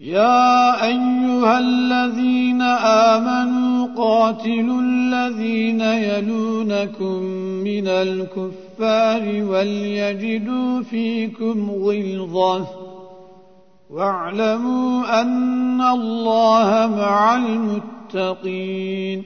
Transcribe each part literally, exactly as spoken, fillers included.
يا أيها الذين آمنوا قاتلوا الذين يلونكم من الكفار وليجدوا فيكم غلظة واعلموا أن الله مع المتقين.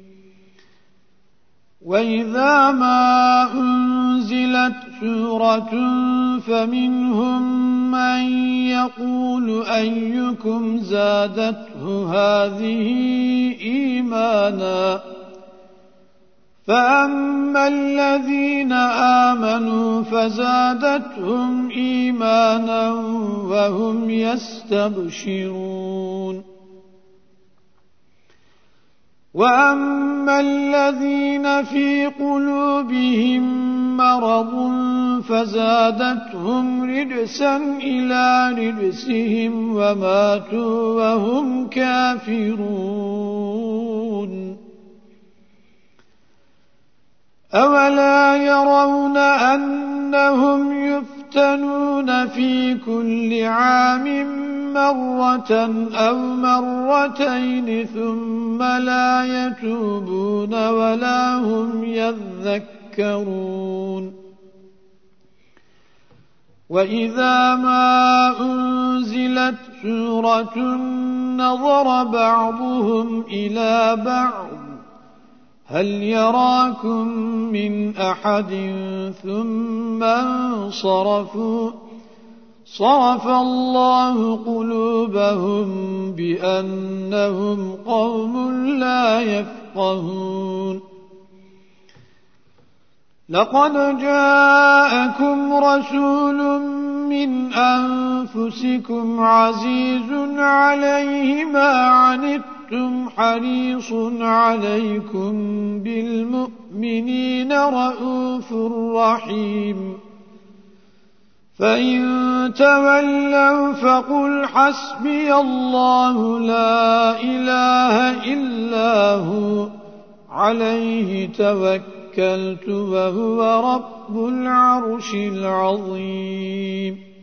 وإذا ما أنزلت سورة فمنهم من يقول أيكم زادته هذه إيمانا فأما الذين آمنوا فزادتهم إيمانا وهم يستبشرون. وأما الذين في قلوبهم مرض فزادتهم رجسا إلى رجسهم وماتوا وهم كافرون. أولا يرون أنهم يفتنون في كل عام مرة أو مرتين ثم لا يتوبون ولا هم يذكرون. وإذا ما أنزلت سورة نظر بعضهم إلى بعض هل يراكم من أحد ثم انصرفوا صرف الله قلوبهم بأنهم قوم لا يفقهون. لقد جاءكم رسول من أنفسكم عزيز عليه ما عنتم حريص عليكم بالمؤمنين رءوف رحيم. فإن تولوا فقل حسبي الله لا إله إلا هو عليه توكلت وهو رب العرش العظيم.